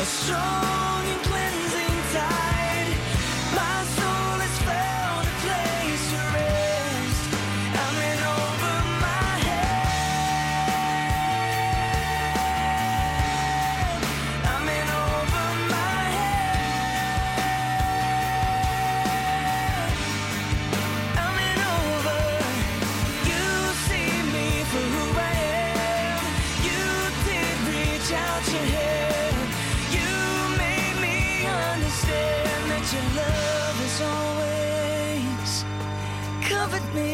strong and cleansing tide. My soul has found a place to rest. I'm in over my head. I'm in over my head. I'm in over. You see me for who I am. You did reach out your hand. You made me understand that your love has always covered me.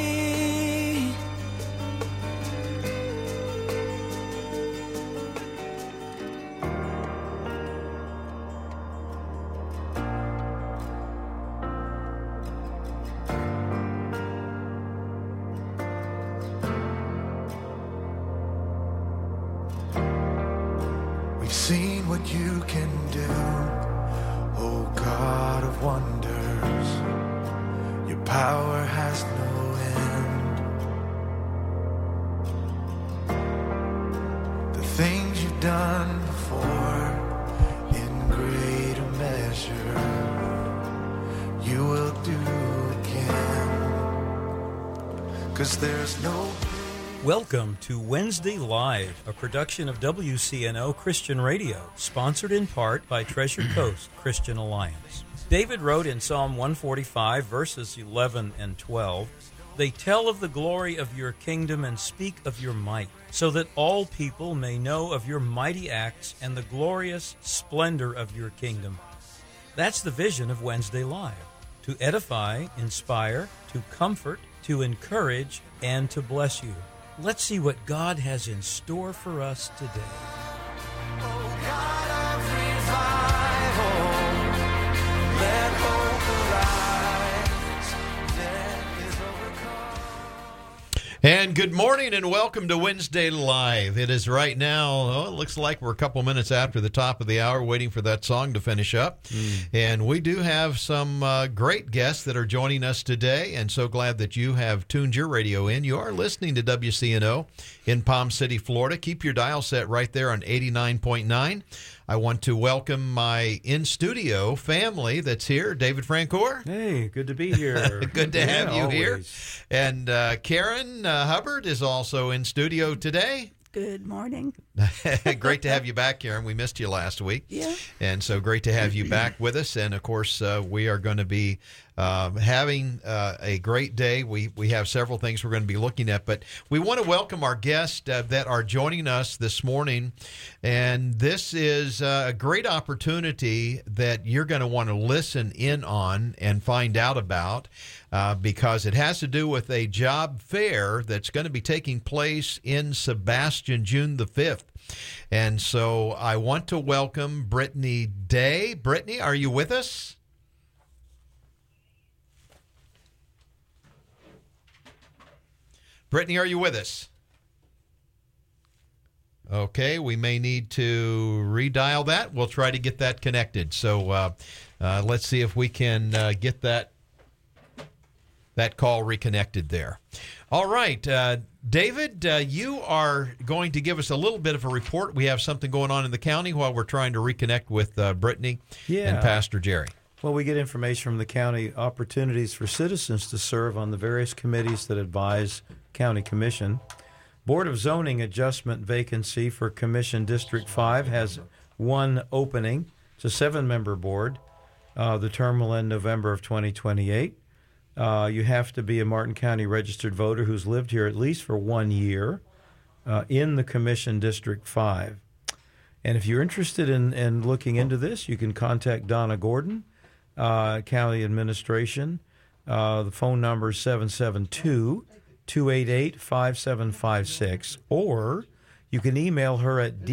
We've seen what you can do, oh God of wonders. Your power has no end. The things you've done before, in greater measure, you will do again. 'Cause there's no Welcome to Wednesday Live, a production of WCNO Christian Radio, sponsored in part by Treasure Coast Christian Alliance. David wrote in Psalm 145, verses 11 and 12, "They tell of the glory of your kingdom and speak of your might, so that all people may know of your mighty acts and the glorious splendor of your kingdom." That's the vision of Wednesday Live, to edify, inspire, to comfort, to encourage, and to bless you. Let's see what God has in store for us today. Oh God of revival, let hope arise, death is overcome. And good morning and welcome to Wednesday Live. It is right now, it looks like we're a couple minutes after the top of the hour waiting for that song to finish up. And we do have some great guests that are joining us today, and so glad that you have tuned your radio in. You are listening to WCNO in Palm City, Florida. Keep your dial set right there on 89.9. I want to welcome my in-studio family that's here. David Francoeur. Hey, good to be here. Good to have you here. Always. And Karen Hubbard is also in studio today. Good morning. Great to have you back, Karen. We missed you last week. Yeah. And so great to have you back with us. And, of course, we are going to be having a great day. We have several things we're going to be looking at. But we want to welcome our guests that are joining us this morning. And this is a great opportunity that you're going to want to listen in on and find out about. Because it has to do with a job fair that's going to be taking place in Sebastian, June the 5th. And so I want to welcome Brittany Day. Brittany, are you with us? Brittany, are you with us? Okay, we may need to redial that. We'll try to get that connected. So let's see if we can get that call reconnected there. All right, David, you are going to give us a little bit of a report. We have something going on in the county while we're trying to reconnect with Brittany and Pastor Jerry. Well, we get information from the county, opportunities for citizens to serve on the various committees that advise County Commission. Board of Zoning adjustment vacancy for Commission District 5 has one opening. It's a 7-member board. The term will end November of 2028. You have to be a Martin County registered voter who's lived here at least for 1 year in the Commission District 5. And if you're interested in looking into this, you can contact Donna Gordon, County Administration. The phone number is 772-288-5756. Or you can email her at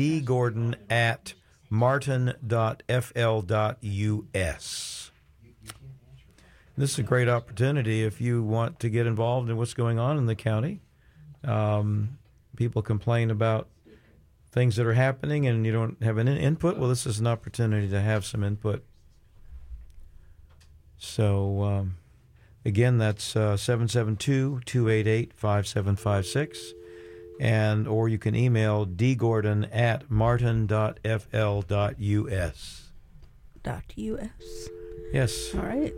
dgordon@martin.fl.us. This is a great opportunity if you want to get involved in what's going on in the county. People complain about things that are happening and you don't have any input. Well, this is an opportunity to have some input. So, again, that's 772-288-5756. or you can email dgordon@martin.fl.us. .us. Yes. All right.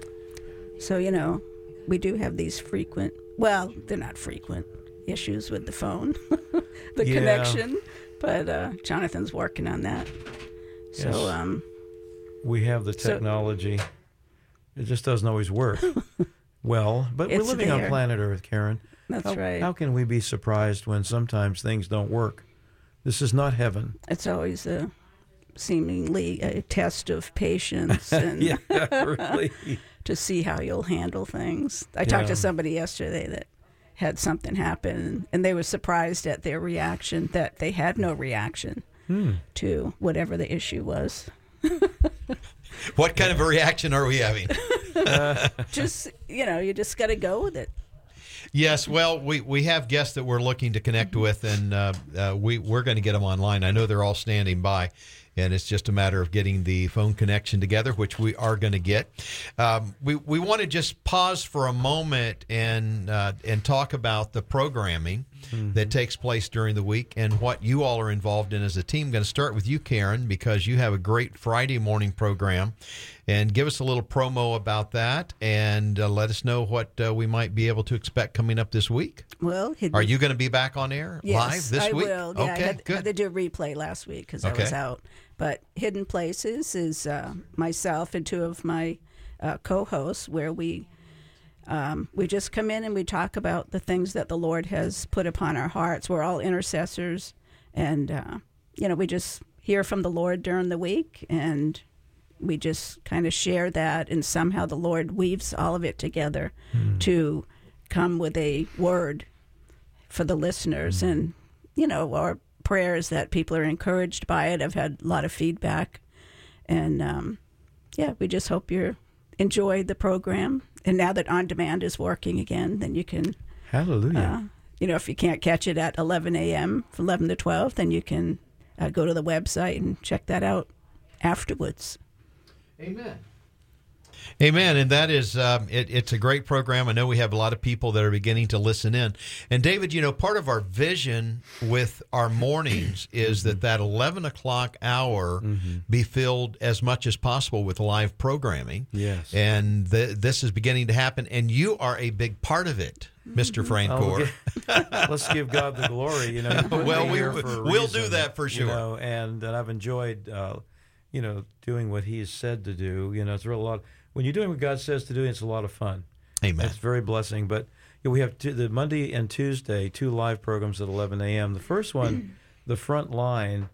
So, we do have these frequent, well, they're not frequent, issues with the phone, the connection, but Jonathan's working on that. So, Yes. We have the technology. It just doesn't always work well, but we're It's living on there. planet Earth, Karen. That's right. How can we be surprised when sometimes things don't work? This is not heaven. It's always seemingly a test of patience and Really. to see how you'll handle things. I talked Yeah. to somebody yesterday that had something happen, and they were surprised at their reaction, that they had no reaction to whatever the issue was. What kind of a reaction are we having? Just, you just got to go with it. Yes, well, we have guests that we're looking to connect with, and we're going to get them online. I know they're all standing by, and it's just a matter of getting the phone connection together, which we are going to get. We want to just pause for a moment and talk about the programming that takes place during the week and what you all are involved in as a team. I'm going to start with you, Karen, because you have a great Friday morning program. And give us a little promo about that, and let us know what we might be able to expect coming up this week. Well, Are you going to be back on air live this week? I will. Yeah, Okay, I had good. to do a replay last week because I Okay. was out. But Hidden Places is myself and two of my co-hosts, where we just come in and we talk about the things that the Lord has put upon our hearts. We're all intercessors, and we just hear from the Lord during the week, and we just kind of share that, and somehow the Lord weaves all of it together to come with a word for the listeners. And, our prayers that people are encouraged by it. I've had a lot of feedback. And, we just hope you enjoy the program. And now that On Demand is working again, then you can, Hallelujah. if you can't catch it at 11 a.m. from 11 to 12, then you can go to the website and check that out afterwards. Amen. Amen. And that is, it's a great program. I know we have a lot of people that are beginning to listen in. And David, part of our vision with our mornings is that 11 o'clock hour be filled as much as possible with live programming. Yes. And this is beginning to happen. And you are a big part of it, Mr. Francoeur. Let's give God the glory. He put Well, me here for a we'll do reason, that for sure. And I've enjoyed, doing what He's said to do. It's a lot. When you're doing what God says to do, it's a lot of fun. Amen. It's very blessing. But we have the Monday and Tuesday, 2 live programs at 11 a.m. The first one, the front line,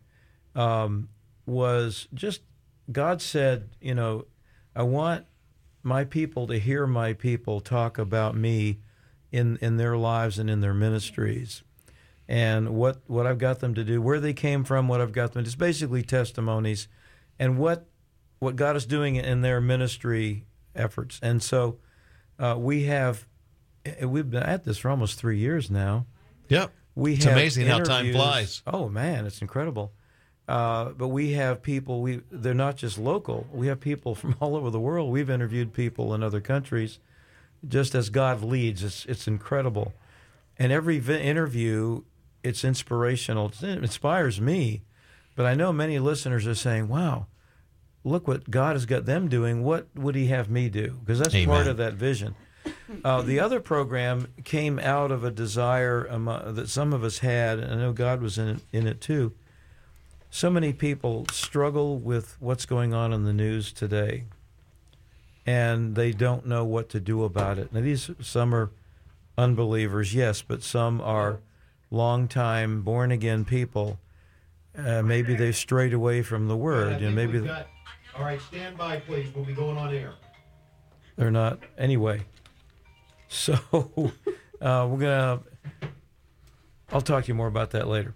was just God said, I want my people to hear my people talk about me in their lives and in their ministries. And what I've got them to do, where they came from, what I've got them, just basically testimonies, and what God is doing in their ministry efforts. And so we've been at this for almost 3 years now. Yep. It's amazing how time interviews. flies. Oh, man, it's incredible. But we have people, they're not just local. We have people from all over the world. We've interviewed people in other countries just as God leads. It's incredible. And every interview, it's inspirational. It inspires me. But I know many listeners are saying, wow, look what God has got them doing. What would He have me do? Because that's Amen. part of that vision. The other program came out of a desire that some of us had, and I know God was in it too. So many people struggle with what's going on in the news today, and they don't know what to do about it. Now, some are unbelievers, yes, but some are long-time born-again people. Maybe they've strayed away from the Word, and maybe all right, stand by, please. We'll be going on air. they're not. Anyway, so we're gonna. I'll talk to you more about that later.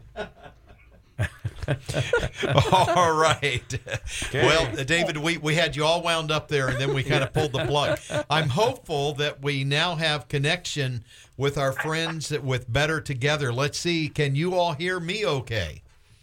All right. Well, David, we had you all wound up there, and then we kind of pulled the plug. I'm hopeful that we now have connection with our friends with Better Together. Let's see. Can you all hear me okay?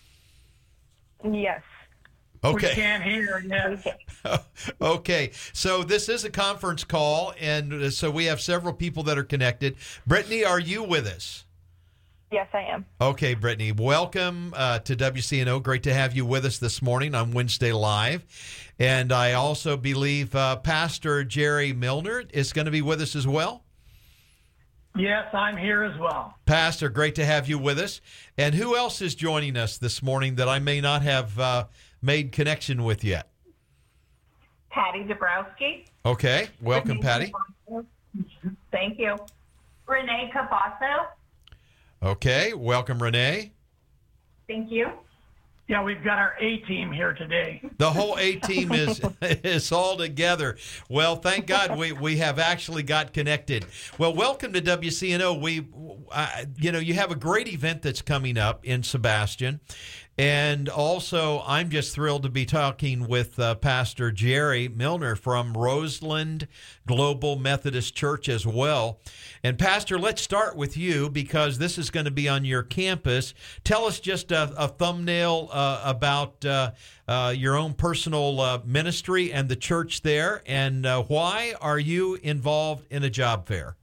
Yes. Okay. We can't hear yet. Okay. So this is a conference call, and so we have several people that are connected. Brittany, are you with us? Yes, I am. Okay, Brittany, welcome to WCNO. Great to have you with us this morning on Wednesday Live. And I also believe Pastor Jerry Milner is going to be with us as well. Yes, I'm here as well. Pastor, great to have you with us. And who else is joining us this morning that I may not have made connection with yet? Patty Dabrowski. Okay, welcome, Patty. Thank you. Renee Cabasso. Okay, welcome, Renee. Thank you. Yeah, we've got our A-team here today. The whole A-team is all together. Well, thank God we have actually got connected. Well, welcome to WCNO. You have a great event that's coming up in Sebastian. And also, I'm just thrilled to be talking with Pastor Jerry Milner from Roseland Global Methodist Church as well. And Pastor, let's start with you because this is going to be on your campus. Tell us just a thumbnail about your own personal ministry and the church there, and why are you involved in a job fair?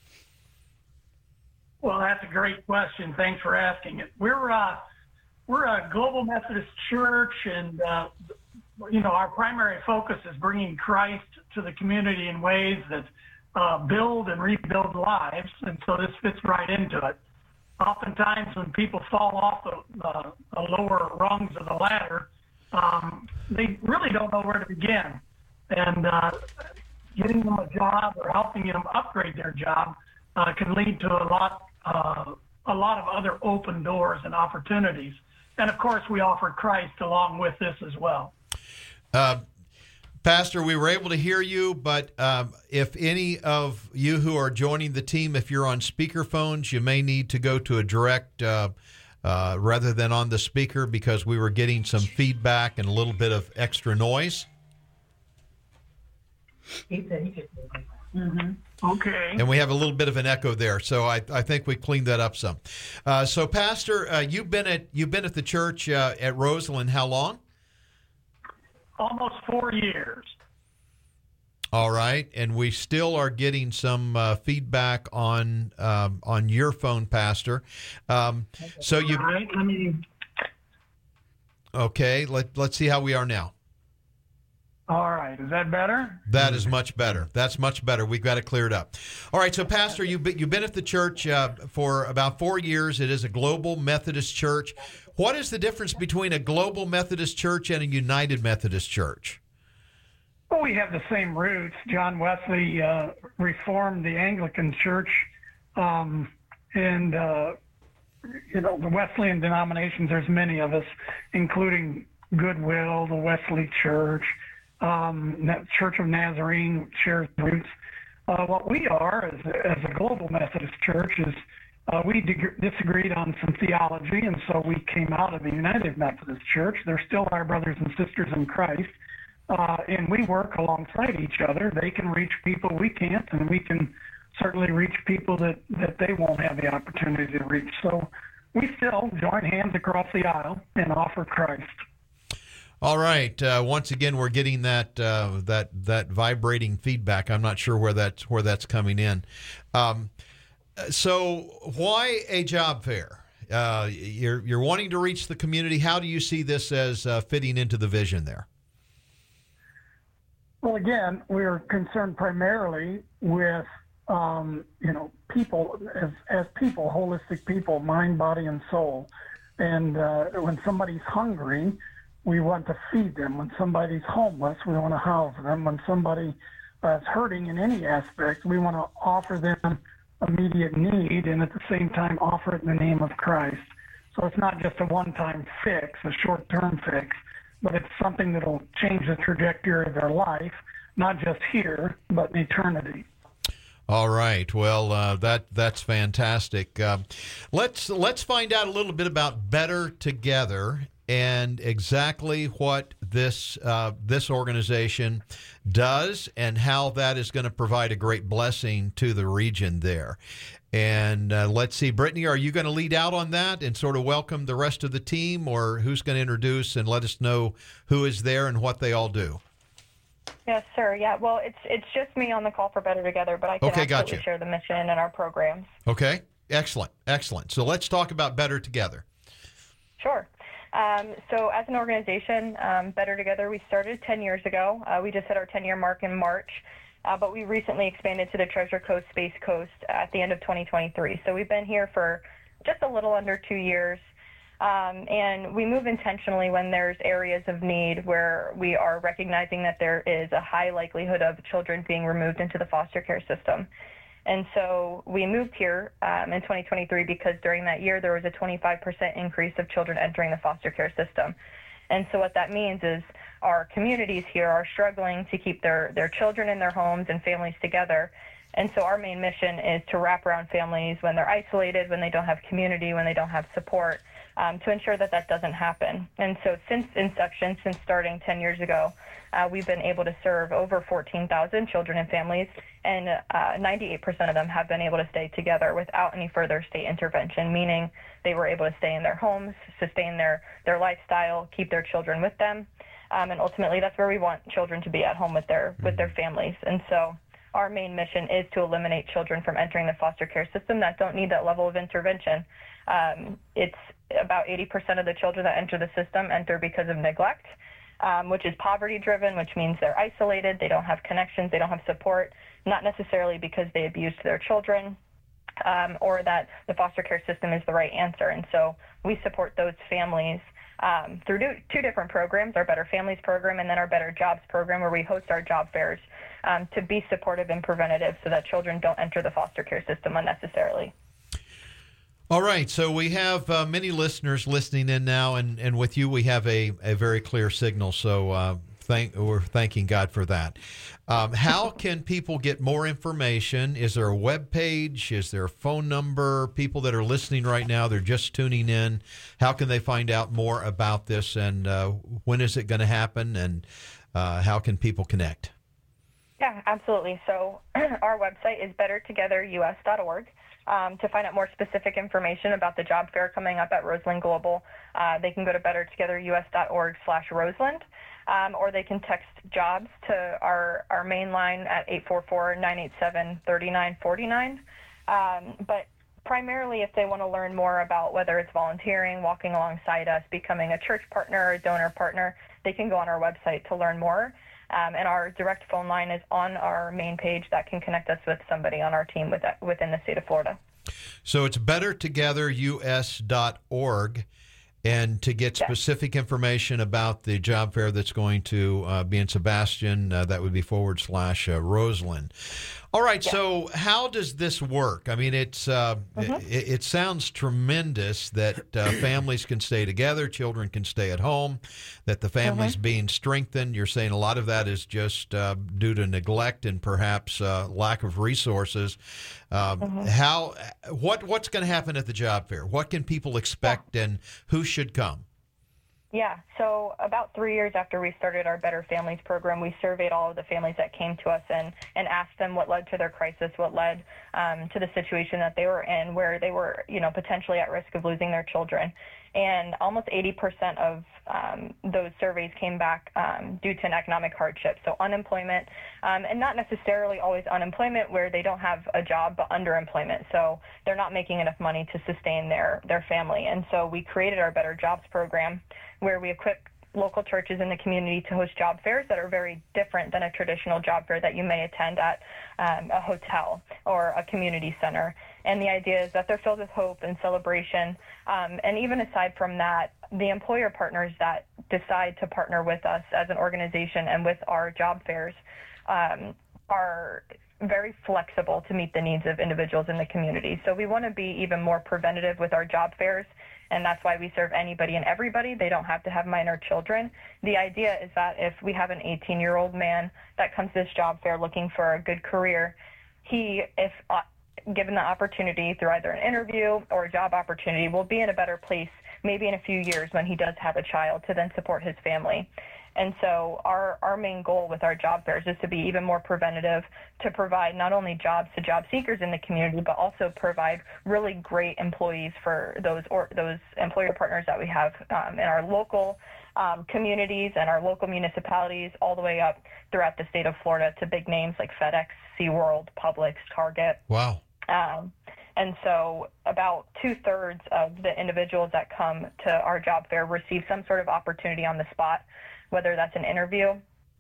Well, that's a great question. Thanks for asking it. We're a global Methodist church, and our primary focus is bringing Christ to the community in ways that build and rebuild lives, and so this fits right into it. Oftentimes, when people fall off the lower rungs of the ladder, they really don't know where to begin, and getting them a job or helping them upgrade their job can lead to a lot of other open doors and opportunities. And, of course, we offer Christ along with this as well. Pastor, we were able to hear you, but if any of you who are joining the team, if you're on speakerphones, you may need to go to a direct rather than on the speaker because we were getting some feedback and a little bit of extra noise. Mm-hmm. Okay. And we have a little bit of an echo there, so I think we cleaned that up some. So, Pastor, you've been at the church at Roseland how long? Almost 4 years. All right, and we still are getting some feedback on your phone, Pastor. So you. Right. Okay, let's see how we are now. All right. Is that better? That is much better. That's much better. We've got it cleared up. All right. So, Pastor, you've been at the church for about 4 years. It is a global Methodist church. What is the difference between a global Methodist church and a United Methodist church? Well, we have the same roots. John Wesley reformed the Anglican Church, and the Wesleyan denominations. There's many of us, including Goodwill, the Wesley Church. Church of Nazarene shares roots. What we are as a global Methodist church is we disagreed on some theology, and so we came out of the United Methodist Church. They're still our brothers and sisters in Christ, and we work alongside each other. They can reach people we can't, and we can certainly reach people that they won't have the opportunity to reach. So we still join hands across the aisle and offer Christ. All right. Once again, we're getting that vibrating feedback. I'm not sure where that's coming in. So, why a job fair? You're wanting to reach the community. How do you see this as fitting into the vision there? Well, again, we're concerned primarily with people as people, holistic people, mind, body, and soul. And when somebody's hungry, we want to feed them. When somebody's homeless, we want to house them. When somebody is hurting in any aspect, we want to offer them immediate need and at the same time offer it in the name of Christ. So it's not just a one-time fix, a short-term fix, but it's something that will change the trajectory of their life, not just here, but in eternity. All right. Well, that's fantastic. Let's find out a little bit about Better Together and exactly what this organization does and how that is going to provide a great blessing to the region there. And let's see, Brittany, are you going to lead out on that and sort of welcome the rest of the team, or who's going to introduce and let us know who is there and what they all do? Yes, sir. Yeah. Well, it's just me on the call for Better Together, but I can absolutely share the mission and our programs. Okay. Excellent. So let's talk about Better Together. Sure. So as an organization, Better Together, we started 10 years ago. We just hit our 10-year mark in March, but we recently expanded to the Treasure Coast Space Coast at the end of 2023. So we've been here for just a little under 2 years. And we move intentionally when there's areas of need where we are recognizing that there is a high likelihood of children being removed into the foster care system. And so we moved here in 2023 because during that year there was a 25% increase of children entering the foster care system. And so what that means is our communities here are struggling to keep their children in their homes and families together. And so our main mission is to wrap around families when they're isolated, when they don't have community, when they don't have support, to ensure that that doesn't happen. And so since inception, since starting 10 years ago, we've been able to serve over 14,000 children and families, and 98% of them have been able to stay together without any further state intervention, meaning they were able to stay in their homes, sustain their lifestyle, keep their children with them. And ultimately, that's where we want children to be, at home with their families. And so our main mission is to eliminate children from entering the foster care system that don't need that level of intervention. It's about 80% of the children that enter the system enter because of neglect, which is poverty-driven, which means they're isolated, they don't have connections, they don't have support, not necessarily because they abused their children or that the foster care system is the right answer. And so we support those families through two different programs, our Better Families program and then our Better Jobs program, where we host our job fairs to be supportive and preventative so that children don't enter the foster care system unnecessarily. All right, so we have many listeners listening in now, and with you we have a very clear signal, so we're thanking God for that. How can people get more information? Is there a web page? Is there a phone number? People that are listening right now, they're just tuning in. How can they find out more about this, and when is it going to happen, and how can people connect? Yeah, absolutely. So our website is bettertogetherus.org. To find out more specific information about the job fair coming up at Roseland Global, they can go to bettertogetherus.org/Roseland, or they can text jobs to our main line at 844-987-3949. But primarily, if they want to learn more about whether it's volunteering, walking alongside us, becoming a church partner or a donor partner, they can go on our website to learn more. And our direct phone line is on our main page that can connect us with somebody on our team within the state of Florida. So it's bettertogetherus.org. And to get specific information about the job fair that's going to be in Sebastian, that would be /Roseland. All right, so how does this work? I mean, it sounds tremendous that families can stay together, children can stay at home, that the family's being strengthened. You're saying a lot of that is just due to neglect and perhaps lack of resources. What's going to happen at the job fair? What can people expect, and who should come? Yeah, so about 3 years after we started our Better Families program, we surveyed all of the families that came to us and asked them what led to their crisis, what led to the situation that they were in, where they were, potentially at risk of losing their children. And almost 80% of those surveys came back due to an economic hardship, so unemployment, and not necessarily always unemployment where they don't have a job, but underemployment, so they're not making enough money to sustain their family. And so we created our Better Jobs program, where we equip local churches in the community to host job fairs that are very different than a traditional job fair that you may attend at a hotel or a community center. And the idea is that they're filled with hope and celebration. And even aside from that, the employer partners that decide to partner with us as an organization and with our job fairs are very flexible to meet the needs of individuals in the community. So we want to be even more preventative with our job fairs, and that's why we serve anybody and everybody. They don't have to have minor children. The idea is that if we have an 18-year-old man that comes to this job fair looking for a good career, if given the opportunity through either an interview or a job opportunity, will be in a better place maybe in a few years when he does have a child to then support his family. And so our main goal with our job fairs is to be even more preventative, to provide not only jobs to job seekers in the community, but also provide really great employees for those employer partners that we have in our local communities and our local municipalities, all the way up throughout the state of Florida to big names like FedEx, SeaWorld, Publix, Target. Wow. And so about 2/3 of the individuals that come to our job fair receive some sort of opportunity on the spot, whether that's an interview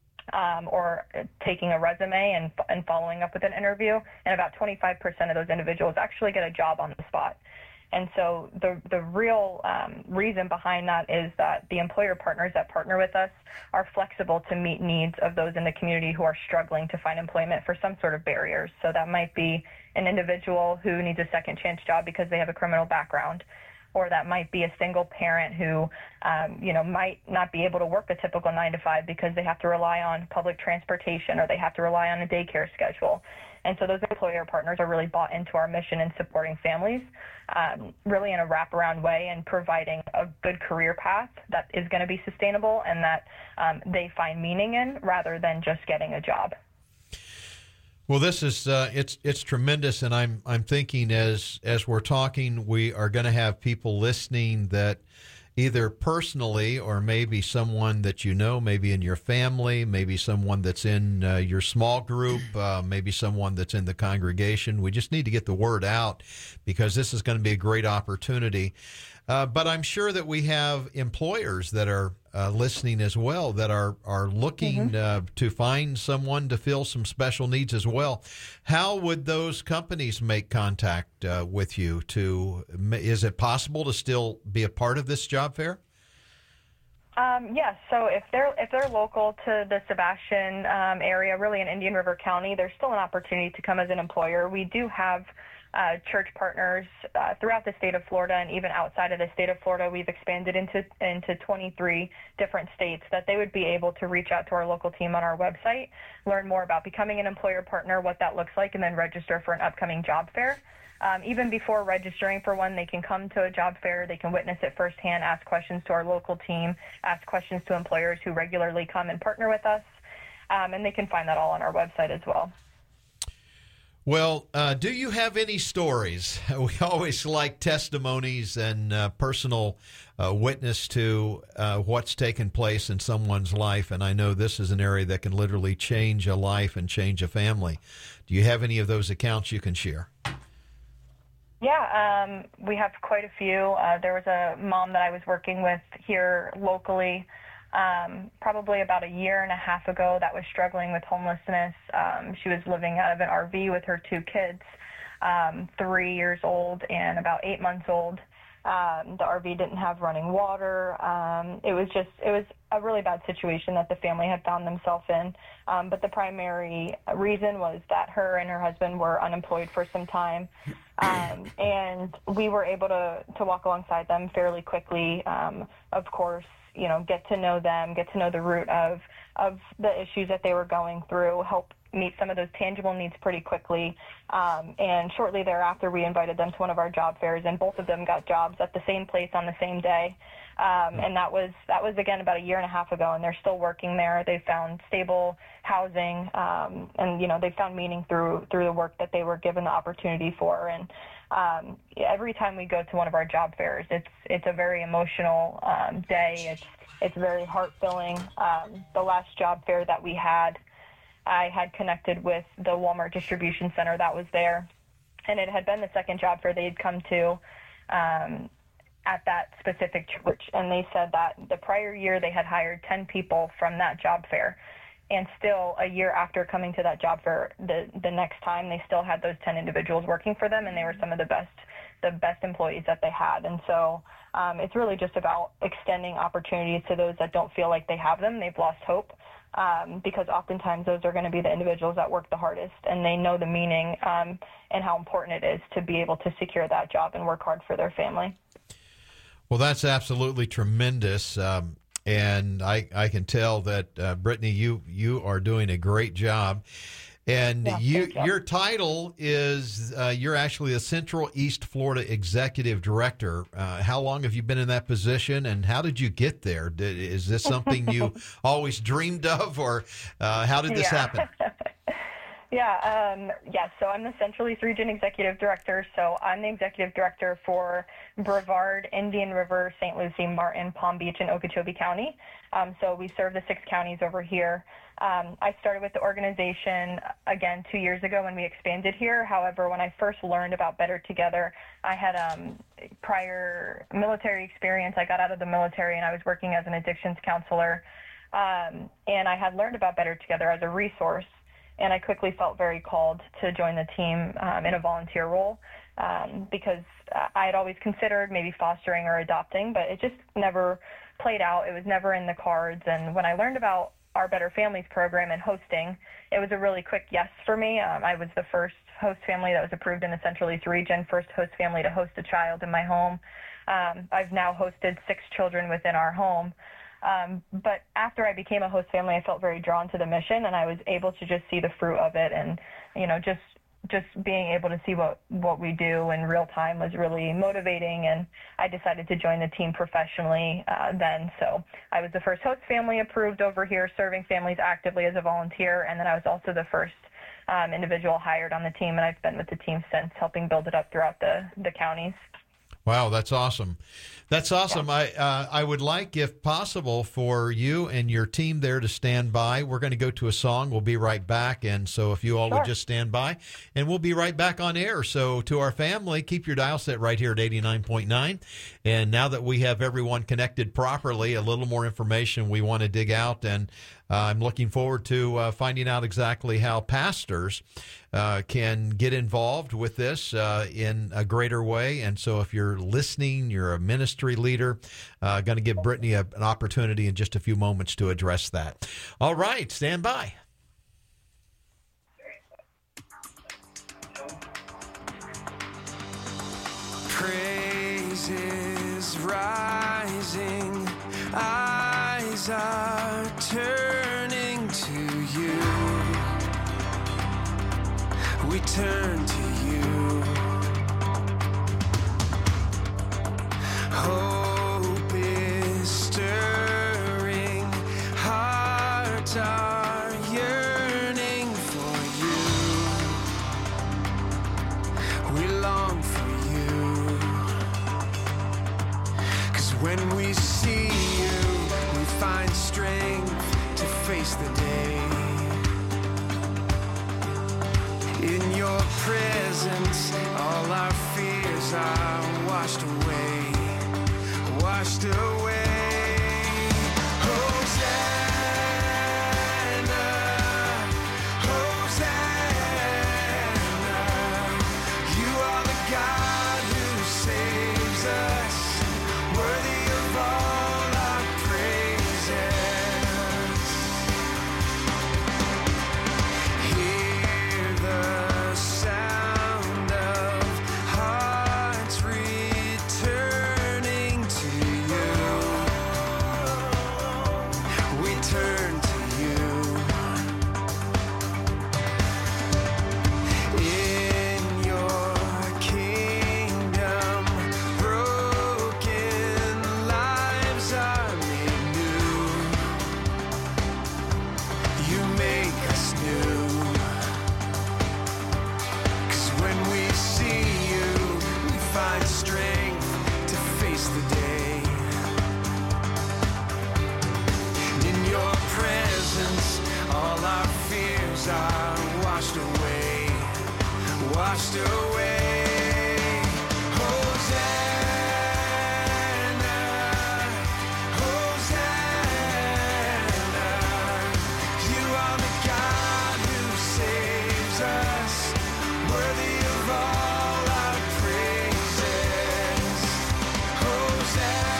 or taking a resume and following up with an interview. And about 25% of those individuals actually get a job on the spot. And so the real reason behind that is that the employer partners that partner with us are flexible to meet needs of those in the community who are struggling to find employment for some sort of barriers. So that might be an individual who needs a second chance job because they have a criminal background, or that might be a single parent who, might not be able to work a typical 9-to-5 because they have to rely on public transportation or they have to rely on a daycare schedule. And so those employer partners are really bought into our mission in supporting families, really in a wraparound way, and providing a good career path that is going to be sustainable and that they find meaning in, rather than just getting a job. Well, this is it's tremendous, and I'm thinking as we're talking, we are going to have people listening that either personally or maybe someone that you know, maybe in your family, maybe someone that's in your small group, maybe someone that's in the congregation. We just need to get the word out because this is going to be a great opportunity. But I'm sure that we have employers that are listening as well that are looking to find someone to fill some special needs as well. How would those companies make contact with you? Is it possible to still be a part of this job fair? Yes. So if they're local to the Sebastian area, really in Indian River County, there's still an opportunity to come as an employer. We do have church partners throughout the state of Florida, and even outside of the state of Florida. We've expanded into 23 different states that they would be able to reach out to our local team on our website, learn more about becoming an employer partner, what that looks like, and then register for an upcoming job fair. Even before registering for one, they can come to a job fair, they can witness it firsthand, ask questions to our local team, ask questions to employers who regularly come and partner with us, and they can find that all on our website as well. Well, do you have any stories? We always like testimonies and personal witness to what's taken place in someone's life, and I know this is an area that can literally change a life and change a family. Do you have any of those accounts you can share? Yeah, we have quite a few. There was a mom that I was working with here locally probably about a year and a half ago that was struggling with homelessness. She was living out of an RV with her two kids, 3 years old and about 8 months old. The RV didn't have running water. It was a really bad situation that the family had found themselves in. But the primary reason was that her and her husband were unemployed for some time. And we were able to walk alongside them fairly quickly. Of course, get to know them, get to know the root of the issues that they were going through, help meet some of those tangible needs pretty quickly. And shortly thereafter, we invited them to one of our job fairs, and both of them got jobs at the same place on the same day. And that was again about a year and a half ago, and they're still working there. They found stable housing, and they found meaning through the work that they were given the opportunity for. And every time we go to one of our job fairs, it's a very emotional day. It's very heart-filling. The last job fair that we had, I had connected with the Walmart distribution center that was there, and it had been the second job fair they had come to at that specific church, and they said that the prior year they had hired 10 people from that job fair, and still a year after coming to that job fair, the next time they still had those 10 individuals working for them, and they were some of the best employees that they had. And so it's really just about extending opportunities to those that don't feel like they have them, they've lost hope. Because oftentimes those are going to be the individuals that work the hardest, and they know the meaning and how important it is to be able to secure that job and work hard for their family. Well, that's absolutely tremendous, and I can tell that, Brittany, you are doing a great job. And your title is you're actually a Central East Florida Executive Director. How long have you been in that position, and how did you get there? Is this something you always dreamed of, or how did this happen? So I'm the Central East Region Executive Director. So I'm the Executive Director for Brevard, Indian River, St. Lucie, Martin, Palm Beach, and Okeechobee County. So we serve the 6 counties over here. I started with the organization, again, 2 years ago when we expanded here. However, when I first learned about Better Together, I had prior military experience. I got out of the military and I was working as an addictions counselor. And I had learned about Better Together as a resource. And I quickly felt very called to join the team in a volunteer role because I had always considered maybe fostering or adopting, but it just never played out. It was never in the cards. And when I learned about our Better Families program and hosting, it was a really quick yes for me. I was the first host family that was approved in the Central East region, first host family to host a child in my home. I've now hosted 6 children within our home. But after I became a host family, I felt very drawn to the mission, and I was able to just see the fruit of it. And, you know, just being able to see what we do in real time was really motivating. And I decided to join the team professionally then. So I was the first host family approved over here, serving families actively as a volunteer. And then I was also the first individual hired on the team. And I've been with the team since, helping build it up throughout the counties. Wow, that's awesome. That's awesome. Yeah. I would like, if possible, for you and your team there to stand by. We're going to go to a song. We'll be right back. And so if you all would just stand by, and we'll be right back on air. So to our family, keep your dial set right here at 89.9. And now that we have everyone connected properly, a little more information we want to dig out. And I'm looking forward to finding out exactly how pastors can get involved with this in a greater way. And so if you're listening, you're a ministry leader, going to give Brittany an opportunity in just a few moments to address that. All right, stand by. Praise is rising, eyes are turning to you. We turn to you. Hope is stirring, hearts are yearning for you. We long for you. 'Cause when we see you, we find strength to face the day. In your presence, all our fears are washed away, washed away. Hosanna, Hosanna. You are the God who saves us, worthy of all our praises. Hear the sound of hearts returning to you. We turn to you. In your kingdom, broken lives are made new. You make us new. 'Cause when we see you, we find strength to face the day. In your presence, all our fears are washed away, washed away. Hosanna, Hosanna. You are the God who saves us, worthy of all our praises. Hosanna,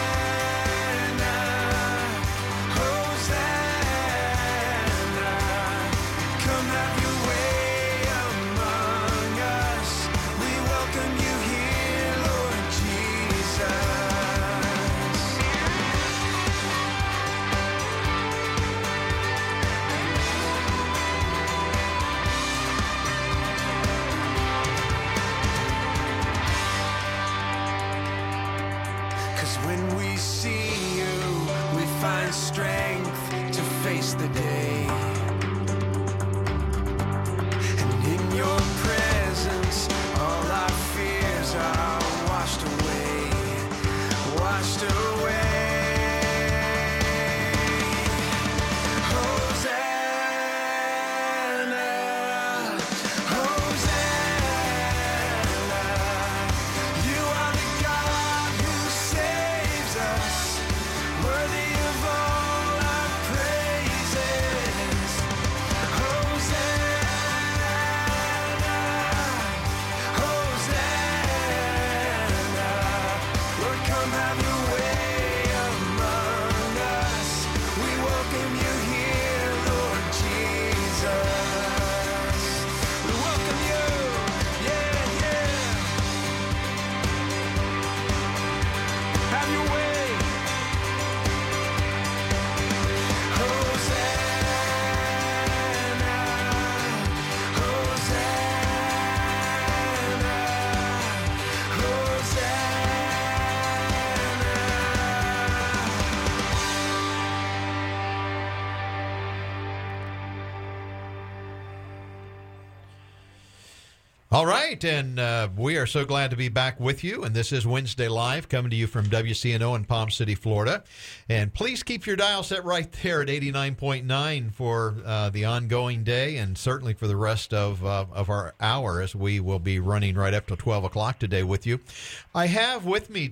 Hosanna. Come have your way among us. We welcome you here, Lord Jesus. 'Cause when we see you, we find strength to face the day. And in your presence, all our fears are washed away. All right, and we are so glad to be back with you, and this is Wednesday Live, coming to you from WCNO in Palm City, Florida. And please keep your dial set right there at 89.9 for the ongoing day, and certainly for the rest of our hour, as we will be running right up to 12 o'clock today with you. I have with me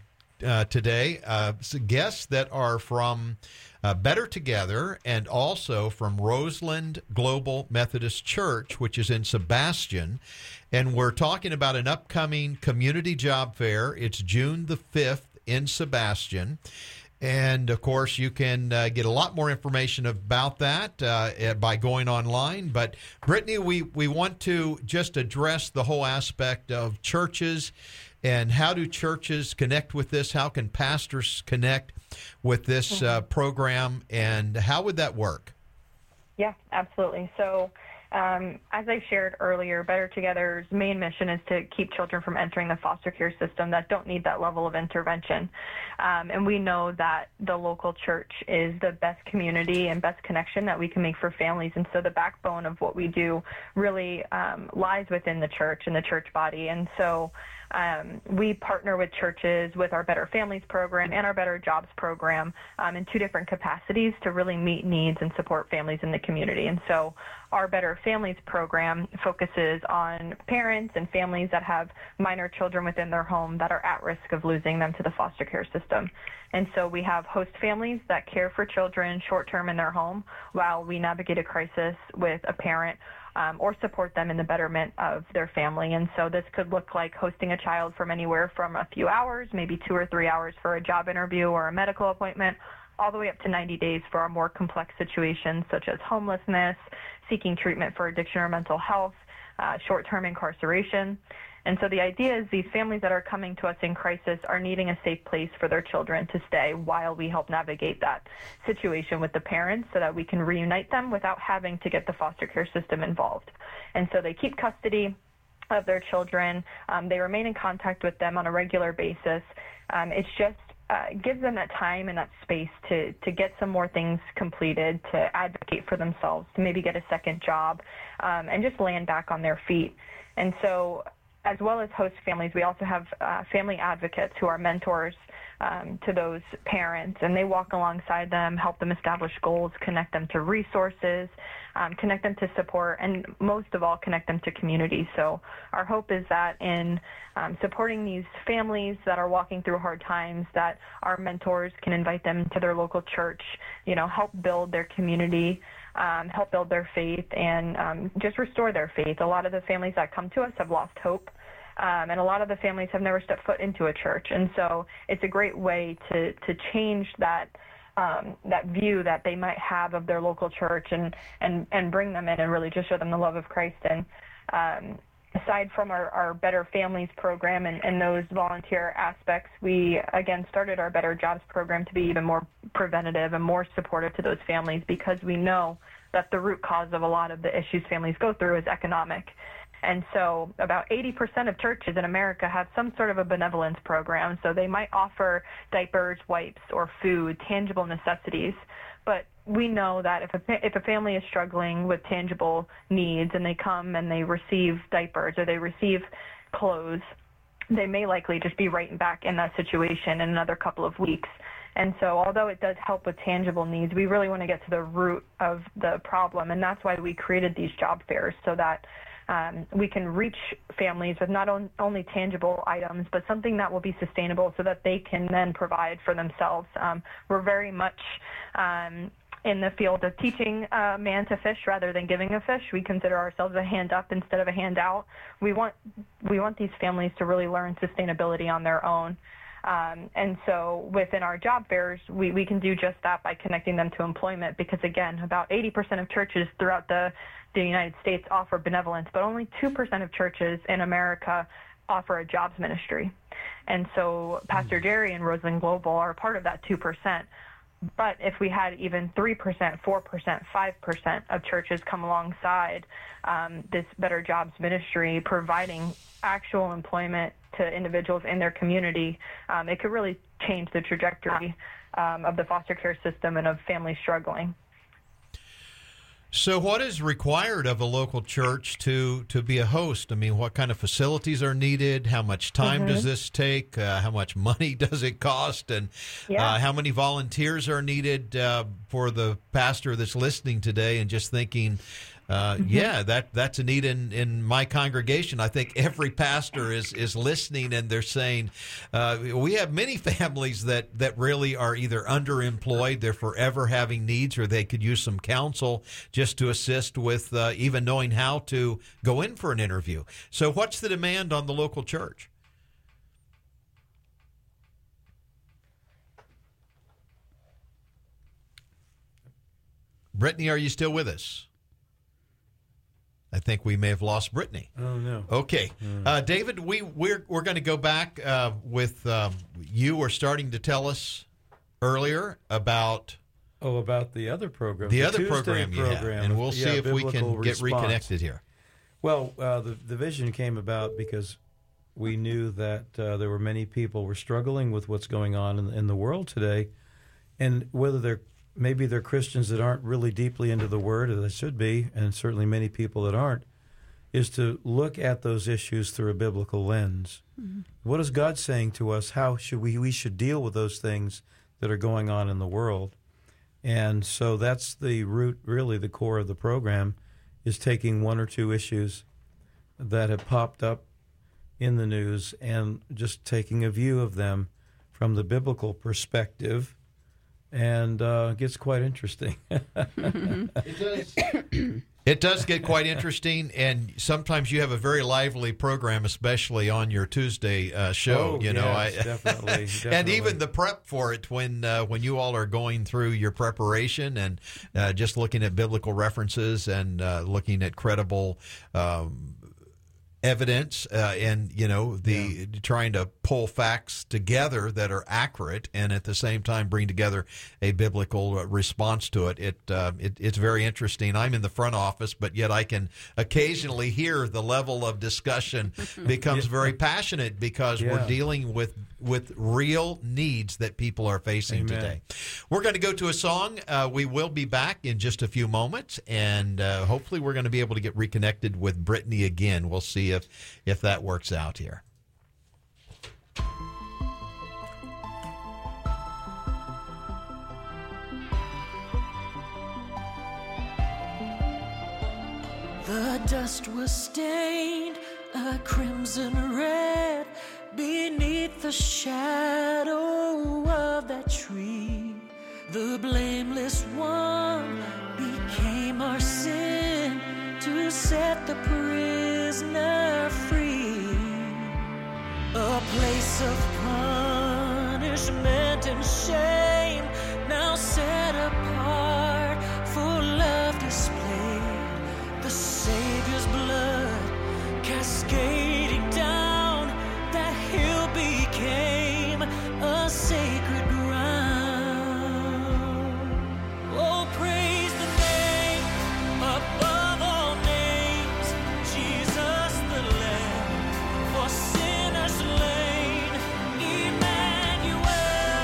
today guests that are from Better Together, and also from Roseland Global Methodist Church, which is in Sebastian. And we're talking about an upcoming community job fair. It's June the 5th in Sebastian. And, of course, you can get a lot more information about that by going online. But, Brittany, we want to just address the whole aspect of churches and how do churches connect with this? How can pastors connect with this program, and how would that work? Yeah, absolutely. So as I shared earlier, Better Together's main mission is to keep children from entering the foster care system that don't need that level of intervention. And we know that the local church is the best community and best connection that we can make for families. And so the backbone of what we do really lies within the church and the church body. And so we partner with churches with our Better Families program and our Better Jobs program in two different capacities to really meet needs and support families in the community. And so our Better Families program focuses on parents and families that have minor children within their home that are at risk of losing them to the foster care system. And so we have host families that care for children short-term in their home while we navigate a crisis with a parent or support them in the betterment of their family. And so this could look like hosting a child from anywhere from a few hours, maybe 2 or 3 hours for a job interview or a medical appointment, all the way up to 90 days for our more complex situations such as homelessness, seeking treatment for addiction or mental health, short-term incarceration. And so the idea is these families that are coming to us in crisis are needing a safe place for their children to stay while we help navigate that situation with the parents so that we can reunite them without having to get the foster care system involved. And so they keep custody of their children. They remain in contact with them on a regular basis. It's just gives them that time and that space to get some more things completed, to advocate for themselves, to maybe get a second job, and just land back on their feet. And so as well as host families, we also have family advocates who are mentors to those parents, and they walk alongside them, help them establish goals, connect them to resources, connect them to support, and most of all, connect them to community. So our hope is that in supporting these families that are walking through hard times, that our mentors can invite them to their local church, help build their community, help build their faith, and just restore their faith. A lot of the families that come to us have lost hope, and a lot of the families have never stepped foot into a church. And so it's a great way to change that view that they might have of their local church and bring them in and really just show them the love of Christ. And aside from our Better Families program and those volunteer aspects, we, again, started our Better Jobs program to be even more preventative and more supportive to those families, because we know that the root cause of a lot of the issues families go through is economic. And so about 80% of churches in America have some sort of a benevolence program. So they might offer diapers, wipes, or food, tangible necessities. But we know that if a family is struggling with tangible needs and they come and they receive diapers or they receive clothes, they may likely just be right back in that situation in another couple of weeks. And so although it does help with tangible needs, we really want to get to the root of the problem. And that's why we created these job fairs, so that we can reach families with not only tangible items, but something that will be sustainable so that they can then provide for themselves. We're very much in the field of teaching a man to fish rather than giving a fish. We consider ourselves a hand up instead of a hand out. We want these families to really learn sustainability on their own. And so within our job fairs, we can do just that by connecting them to employment, because, again, about 80% of churches throughout the United States offer benevolence, but only 2% of churches in America offer a jobs ministry. And so Pastor Jerry and Roseland Global are part of that 2%. But if we had even 3%, 4%, 5% of churches come alongside this Better Jobs ministry, providing actual employment to individuals in their community, it could really change the trajectory of the foster care system and of families struggling. So what is required of a local church to be a host? I mean, what kind of facilities are needed? How much time does this take? How much money does it cost? And how many volunteers are needed for the pastor that's listening today and just thinking, that's a need in my congregation. I think every pastor is listening, and they're saying, we have many families that really are either underemployed, they're forever having needs, or they could use some counsel just to assist with even knowing how to go in for an interview. So what's the demand on the local church? Brittany, are you still with us? I think we may have lost Brittany. Oh, no. Okay. David, we're going to go back with you were starting to tell us earlier about... Oh, about the other program. The other Tuesday program you have. And we'll see if we can get reconnected here. Well, the vision came about because we knew that there were many people were struggling with what's going on in the world today, and whether maybe they're Christians that aren't really deeply into the Word, as they should be, and certainly many people that aren't, is to look at those issues through a biblical lens. Mm-hmm. What is God saying to us? How should we should deal with those things that are going on in the world? And so that's the root, really the core of the program, is taking one or two issues that have popped up in the news and just taking a view of them from the biblical perspective. And it gets quite interesting. It does get quite interesting, and sometimes you have a very lively program, especially on your Tuesday show. Definitely. And even the prep for it when you all are going through your preparation and just looking at biblical references and looking at credible evidence and trying to pull facts together that are accurate and at the same time bring together a biblical response to it. It's very interesting. I'm in the front office, but yet I can occasionally hear the level of discussion becomes very passionate because we're dealing with real needs that people are facing today. We're going to go to a song. We will be back in just a few moments, and hopefully we're going to be able to get reconnected with Brittany again. We'll see if that works out here. The dust was stained a crimson red beneath the shadow of that tree. The blameless one became our sin to set the prisoner free. A place of punishment and shame, now set apart for love displayed. The Savior's blood cascading down that hill became a sacred ground. Oh, praise the name above all names, Jesus the Lamb, for sinners slain, Emmanuel.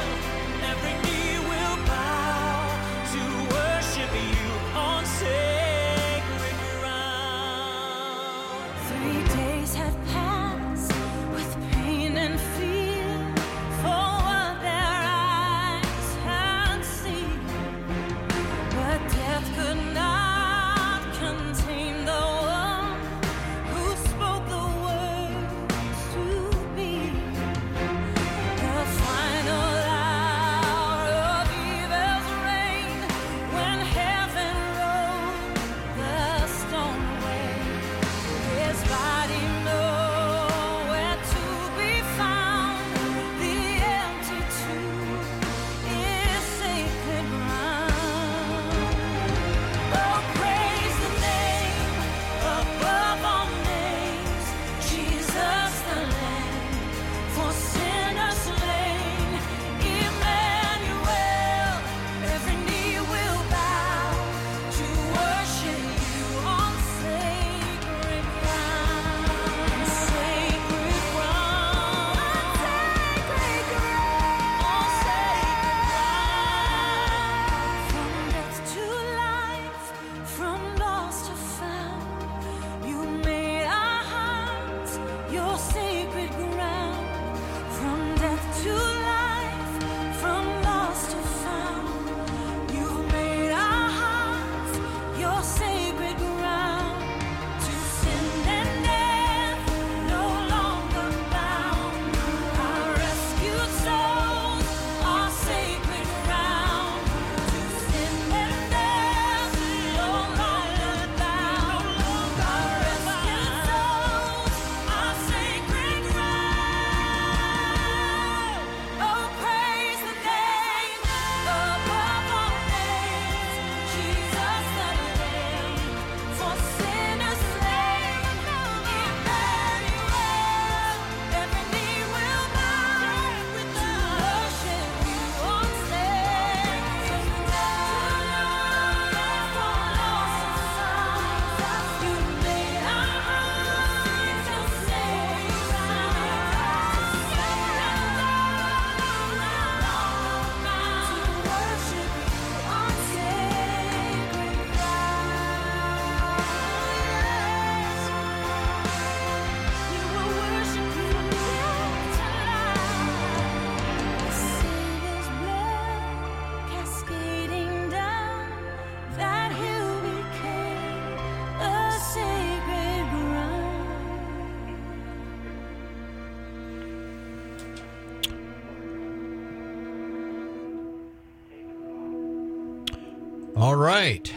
All right.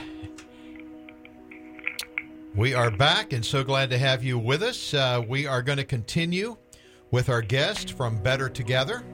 We are back and so glad to have you with us. We are going to continue with our guest from Better Together.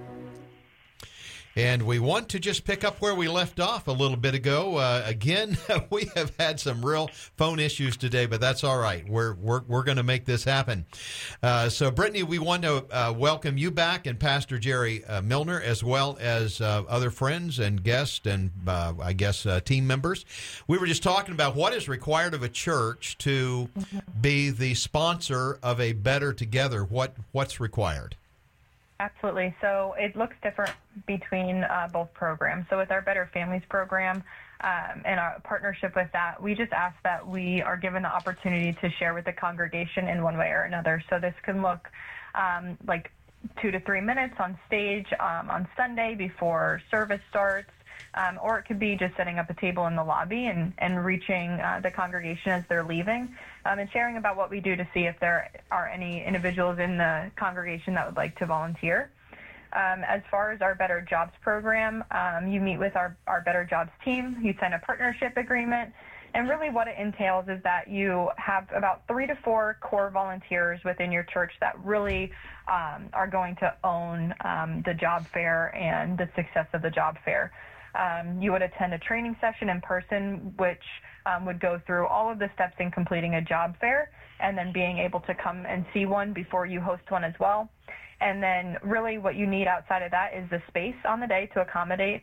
And we want to just pick up where we left off a little bit ago. Again, we have had some real phone issues today, but that's all right. We're going to make this happen. So, Brittany, we want to welcome you back and Pastor Jerry Milner, as well as other friends and guests and, I guess, team members. We were just talking about what is required of a church to be the sponsor of a Better Together. What's required? Absolutely. So it looks different between both programs. So with our Better Families program and our partnership with that, we just ask that we are given the opportunity to share with the congregation in one way or another. So this can look like 2 to 3 minutes on stage on Sunday before service starts, or it could be just setting up a table in the lobby and reaching the congregation as they're leaving, and sharing about what we do to see if there are any individuals in the congregation that would like to volunteer. As far as our Better Jobs program, you meet with our Better Jobs team, you sign a partnership agreement, and really what it entails is that you have about 3 to 4 core volunteers within your church that really are going to own the job fair and the success of the job fair. You would attend a training session in person, which would go through all of the steps in completing a job fair, and then being able to come and see one before you host one as well. And then really what you need outside of that is the space on the day to accommodate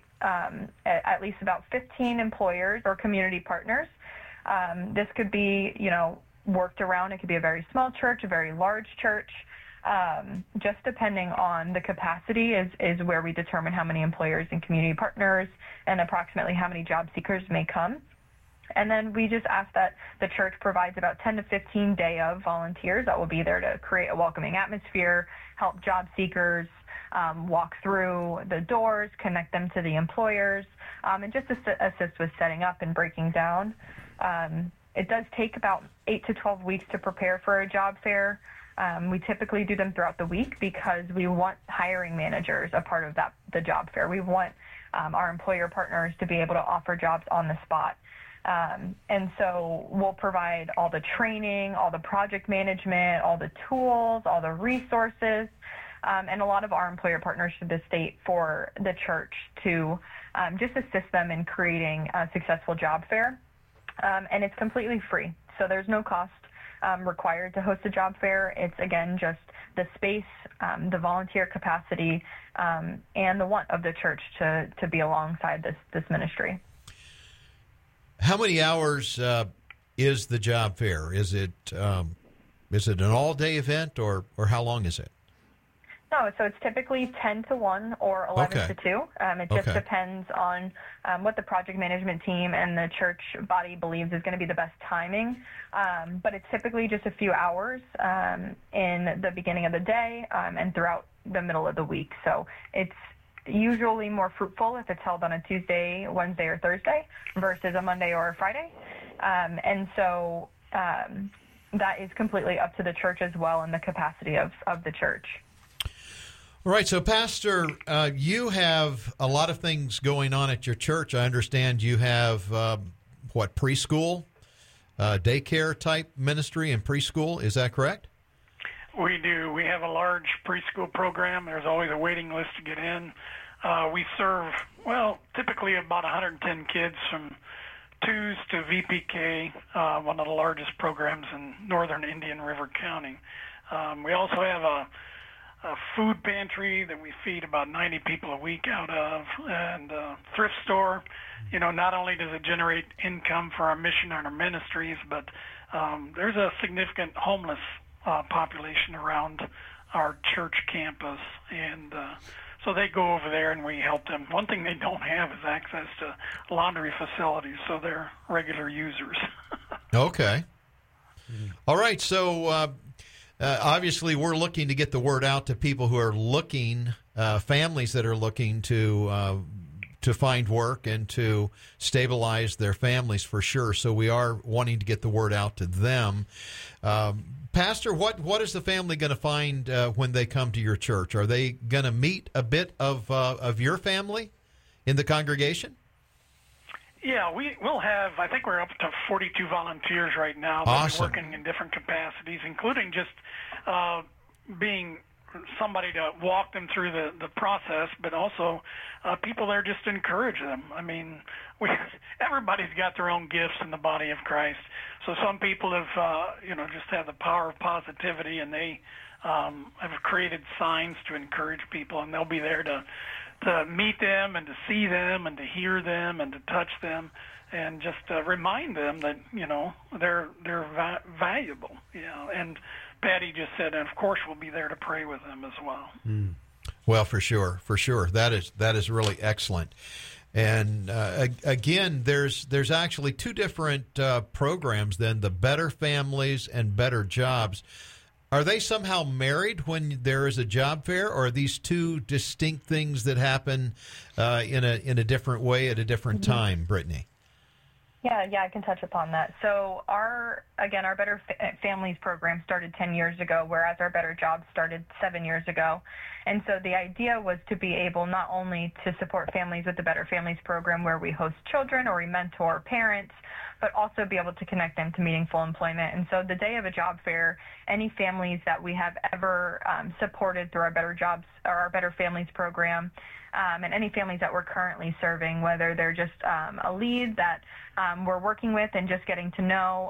at least about 15 employers or community partners. This could be, worked around. It could be a very small church, a very large church. Just depending on the capacity is where we determine how many employers and community partners and approximately how many job seekers may come. And then we just ask that the church provides about 10 to 15 day of volunteers that will be there to create a welcoming atmosphere, help job seekers walk through the doors, connect them to the employers, and just assist with setting up and breaking down. It does take about 8 to 12 weeks to prepare for a job fair. We typically do them throughout the week because we want hiring managers a part of the job fair. We want our employer partners to be able to offer jobs on the spot. And so we'll provide all the training, all the project management, all the tools, all the resources, and a lot of our employer partners to the state for the church to just assist them in creating a successful job fair. And it's completely free, so there's no cost required to host a job fair. It's, again, just the space, the volunteer capacity, and the want of the church to be alongside this ministry. How many hours is the job fair? Is it an all-day event, or how long is it? No, so it's typically 10 to 1 or 11 to 2. It just depends on what the project management team and the church body believes is going to be the best timing. But it's typically just a few hours in the beginning of the day and throughout the middle of the week. So it's usually more fruitful if it's held on a Tuesday, Wednesday, or Thursday versus a Monday or a Friday. And so that is completely up to the church as well and the capacity of the church. All right, so Pastor, you have a lot of things going on at your church. I understand you have, preschool, daycare type ministry and preschool. Is that correct? We do. We have a large preschool program. There's always a waiting list to get in. We serve, typically about 110 kids from 2s to VPK, one of the largest programs in northern Indian River County. We also have a food pantry that we feed about 90 people a week out of, and a thrift store. Not only does it generate income for our mission and our ministries, but there's a significant homeless population around our church campus, and so they go over there and we help them. One thing they don't have is access to laundry facilities, so they're regular users. Okay. All right, so obviously we're looking to get the word out to people who are looking, families that are looking to find work and to stabilize their families for sure. So we are wanting to get the word out to them. Pastor, what is the family going to find when they come to your church? Are they going to meet a bit of your family in the congregation? Yeah, we'll have, I think we're up to 42 volunteers right now that Awesome. are working in different capacities, including just being somebody to walk them through the process, but also people there just to encourage them. I mean, everybody's got their own gifts in the body of Christ. So some people have, just have the power of positivity, and they have created signs to encourage people, and they'll be there to meet them and to see them and to hear them and to touch them and just remind them that, they're valuable. And Patty just said, and of course we'll be there to pray with them as well. Well, for sure. That is really excellent. And again, there's actually two different programs then, the Better Families and Better Jobs. Are they somehow married when there is a job fair, or are these two distinct things that happen in a different way at a different time, Brittany? Yeah, I can touch upon that. So our Better Families program started 10 years ago, whereas our Better Jobs started 7 years ago. And so the idea was to be able not only to support families with the Better Families program, where we host children or we mentor parents, but also be able to connect them to meaningful employment. And so the day of a job fair, any families that we have ever supported through our Better Jobs or our Better Families program, and any families that we're currently serving, whether they're just a lead that we're working with and just getting to know,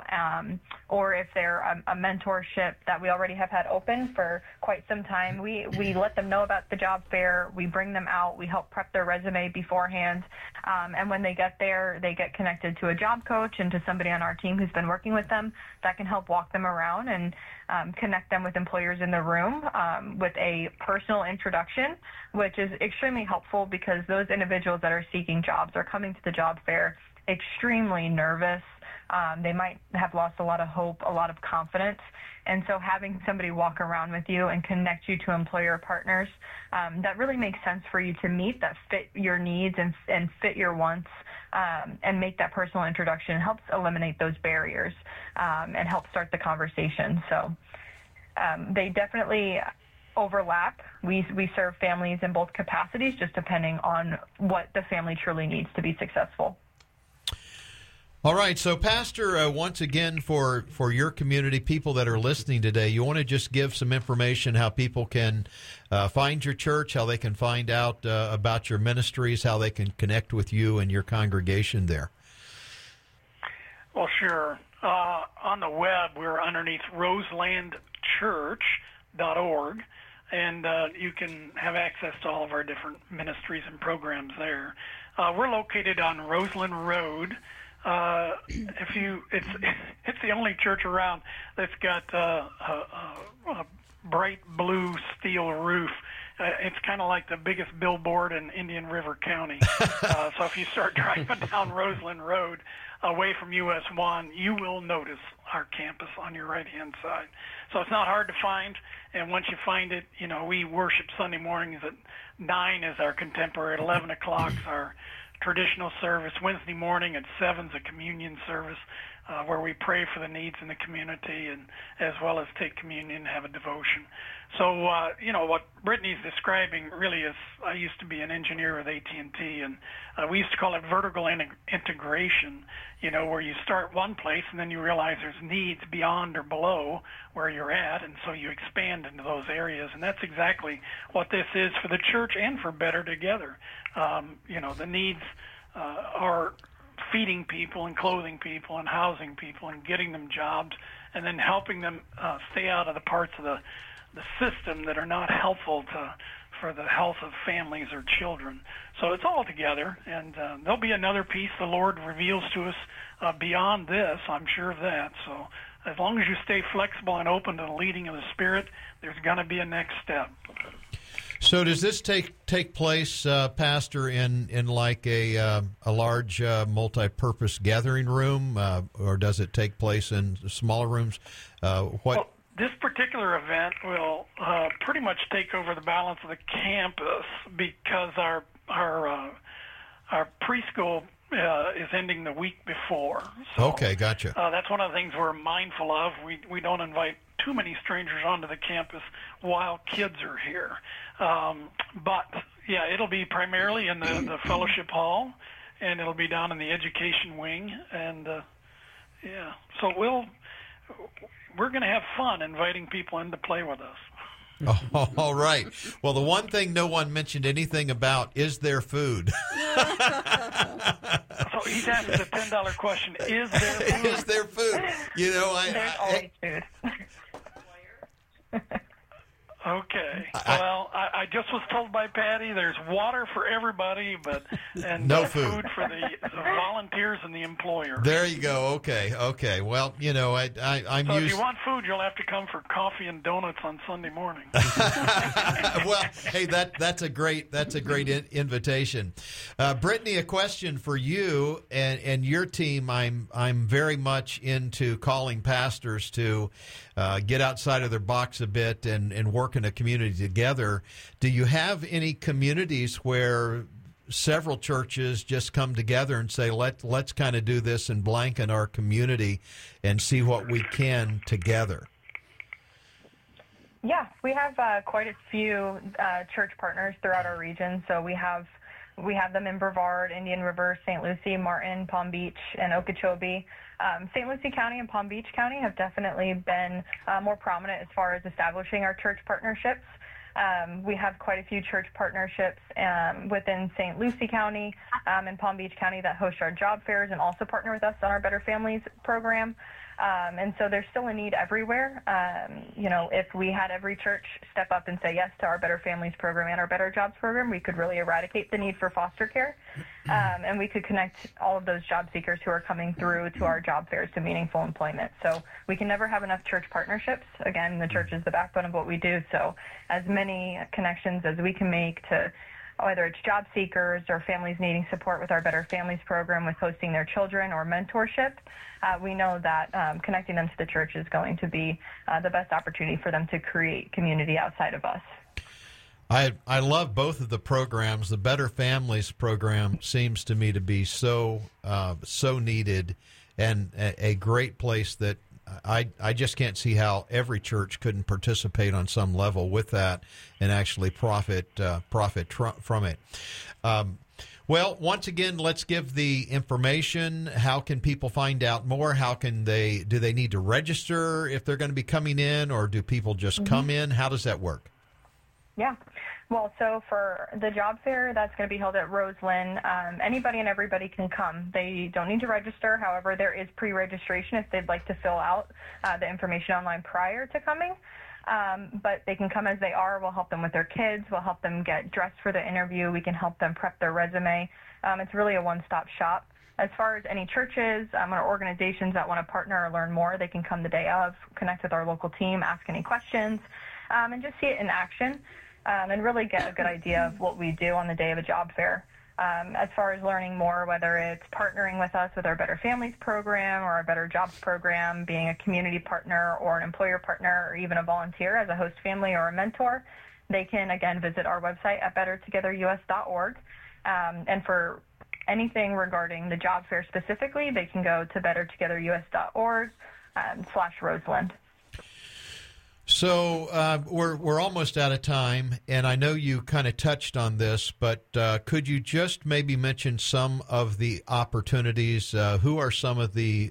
or if they're a mentorship that we already have had open for quite some time, we let them know about the job fair, we bring them out, we help prep their resume beforehand, and when they get there, they get connected to a job coach and to somebody on our team who's been working with them that can help walk them around and connect them with employers in the room with a personal introduction, which is extremely helpful because those individuals that are seeking jobs are coming to the job fair extremely nervous. They might have lost a lot of hope, a lot of confidence. And so having somebody walk around with you and connect you to employer partners that really makes sense for you to meet, that fit your needs and fit your wants, and make that personal introduction helps eliminate those barriers and help start the conversation. So they definitely overlap. We serve families in both capacities, just depending on what the family truly needs to be successful. All right, so Pastor, once again, for your community, people that are listening today, you want to just give some information how people can find your church, how they can find out about your ministries, how they can connect with you and your congregation there. Well, sure. On the web, we're underneath roselandchurch.org, and you can have access to all of our different ministries and programs there. We're located on Roseland Road. It's the only church around that's got a bright blue steel roof. It's kind of like the biggest billboard in Indian River County. So if you start driving down Roseland Road away from US 1, you will notice our campus on your right-hand side. So it's not hard to find, and once you find it, we worship Sunday mornings at 9 is our contemporary, at 11 o'clock is our traditional service. Wednesday morning at 7 is a communion service where we pray for the needs in the community and as well as take communion and have a devotion. So, what Brittany's describing really is, I used to be an engineer with AT&T, and we used to call it vertical integration, where you start one place and then you realize there's needs beyond or below where you're at, and so you expand into those areas. And that's exactly what this is for the church and for Better Together. The needs are feeding people and clothing people and housing people and getting them jobs and then helping them stay out of the parts of the system that are not helpful for the health of families or children. So it's all together, and there'll be another piece the Lord reveals to us beyond this, I'm sure of that. So as long as you stay flexible and open to the leading of the Spirit, there's going to be a next step. So does this take place, Pastor, in like a large multi-purpose gathering room, or does it take place in smaller rooms? Well, this particular event will pretty much take over the balance of the campus because our preschool is ending the week before. So, okay, gotcha. That's one of the things we're mindful of. We don't invite too many strangers onto the campus while kids are here. But, yeah, it'll be primarily in the fellowship hall, and it'll be down in the education wing. And so we're going to have fun inviting people in to play with us. Oh, all right. Well, the one thing no one mentioned anything about is there food. So he's asked the $10 question: is there food? Is there food? You know, There's always food. Okay. Well, I just was told by Patty there's water for everybody, and no food for the volunteers and the employer. There you go. Okay. Well, you know, I'm so used. if you want food, you'll have to come for coffee and donuts on Sunday morning. Well, hey, that's a great invitation. Brittany, a question for you and your team. I'm very much into calling pastors to get outside of their box a bit and work in a community together. Do you have any communities where several churches just come together and say, let's kind of do this in blank in our community and see what we can together? Yeah, we have quite a few church partners throughout our region. So we have them in Brevard, Indian River, St. Lucie, Martin, Palm Beach, and Okeechobee. St. Lucie County and Palm Beach County have definitely been more prominent as far as establishing our church partnerships. We have quite a few church partnerships within St. Lucie County and Palm Beach County that host our job fairs and also partner with us on our Better Families program. And so there's still a need everywhere. If we had every church step up and say yes to our Better Families program and our Better Jobs program, we could really eradicate the need for foster care. And we could connect all of those job seekers who are coming through to our job fairs to meaningful employment. So we can never have enough church partnerships. Again, the church is the backbone of what we do. So as many connections as we can make to whether it's job seekers or families needing support with our Better Families program with hosting their children or mentorship, we know that connecting them to the church is going to be the best opportunity for them to create community outside of us. I love both of the programs. The Better Families program seems to me to be so needed and a great place that I just can't see how every church couldn't participate on some level with that and actually profit from it. Well, once again, let's give the information. How can people find out more? Do they need to register if they're going to be coming in, or do people just come in? How does that work? Yeah. Well, so for the job fair, that's going to be held at Roseland. Anybody and everybody can come. They don't need to register. However, there is pre-registration if they'd like to fill out the information online prior to coming. But they can come as they are. We'll help them with their kids. We'll help them get dressed for the interview. We can help them prep their resume. It's really a one-stop shop. As far as any churches or organizations that want to partner or learn more, they can come the day of, connect with our local team, ask any questions, and just see it in action. And really get a good idea of what we do on the day of a job fair. As far as learning more, whether it's partnering with us with our Better Families program or our Better Jobs program, being a community partner or an employer partner or even a volunteer as a host family or a mentor, they can, again, visit our website at bettertogetherus.org. And for anything regarding the job fair specifically, they can go to bettertogetherus.org/Roseland. So we're almost out of time, and I know you kind of touched on this, but could you just maybe mention some of the opportunities? Who are some of the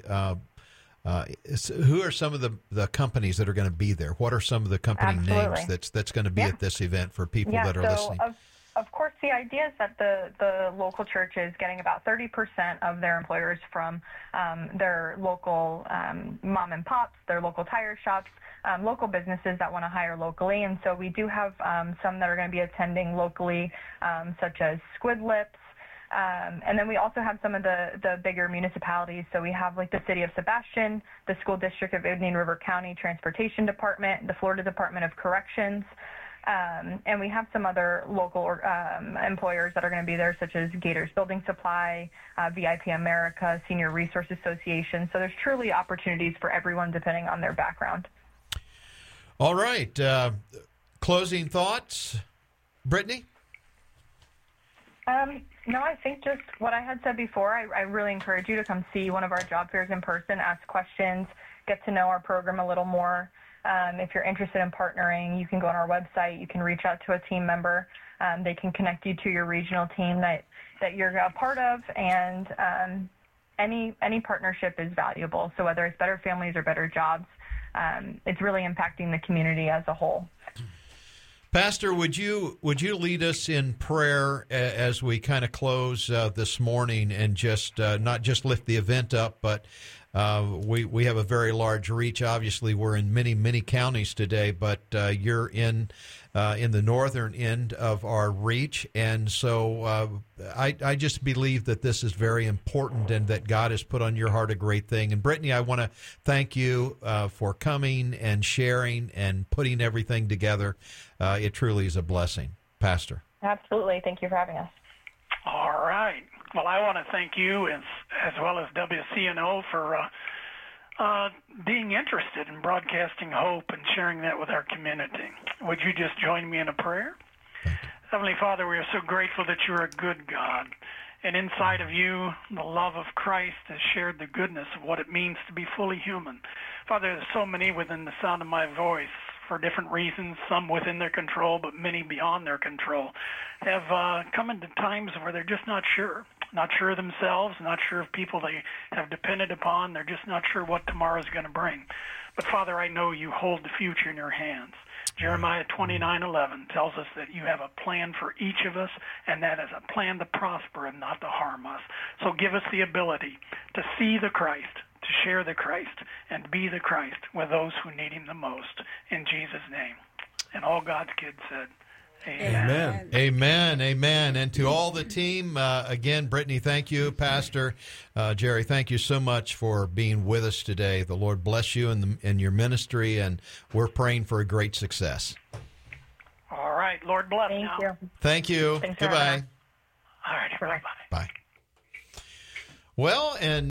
companies that are going to be there? What are some of the company names that's going to be at this event for people that are listening? Of course, the idea is that the local church is getting about 30% of their employers from their local mom and pops, their local tire shops, local businesses that want to hire locally. And so we do have some that are going to be attending locally, such as Squid Lips. And then we also have some of the bigger municipalities. So we have like the City of Sebastian, the School District of Indian River County Transportation Department, the Florida Department of Corrections. And we have some other local employers that are going to be there, such as Gators Building Supply, VIP America, Senior Resource Association. So there's truly opportunities for everyone depending on their background. All right. Closing thoughts, Brittany? No, I think just what I had said before. I really encourage you to come see one of our job fairs in person, ask questions, get to know our program a little more. If you're interested in partnering, you can go on our website. You can reach out to a team member. They can connect you to your regional team that that you're a part of, and any partnership is valuable. So whether it's Better Families or Better Jobs, it's really impacting the community as a whole. Pastor, would you lead us in prayer as we kind of close this morning, and just not just lift the event up, but we have a very large reach. Obviously, we're in many counties today, but you're in the northern end of our reach, and so I just believe that this is very important, and that God has put on your heart a great thing. And Brittany, I want to thank you for coming and sharing and putting everything together. It truly is a blessing, Pastor. Absolutely. Thank you for having us. All right. Well, I want to thank you as well as WCNO for being interested in broadcasting hope and sharing that with our community. Would you just join me in a prayer? Heavenly Father, we are so grateful that you're a good God. And inside of you, the love of Christ has shared the goodness of what it means to be fully human. Father, there's so many within the sound of my voice for different reasons, some within their control, but many beyond their control, have come into times where they're just not sure of themselves, not sure of people they have depended upon. They're just not sure what tomorrow is going to bring. But Father, I know you hold the future in your hands. Jeremiah 29:11 tells us that you have a plan for each of us, and that is a plan to prosper and not to harm us. So give us the ability to see the Christ, to share the Christ, and be the Christ with those who need him the most. In Jesus' name. And all God's kids said, amen. Amen. Amen. And to all the team, again, Brittany, thank you. Pastor Jerry, thank you so much for being with us today. The Lord bless you in your ministry, and we're praying for a great success. All right. Lord bless. Thank now. you. Thank you. Thanks for Goodbye. having us. All right. Bye-bye. Bye. Well, and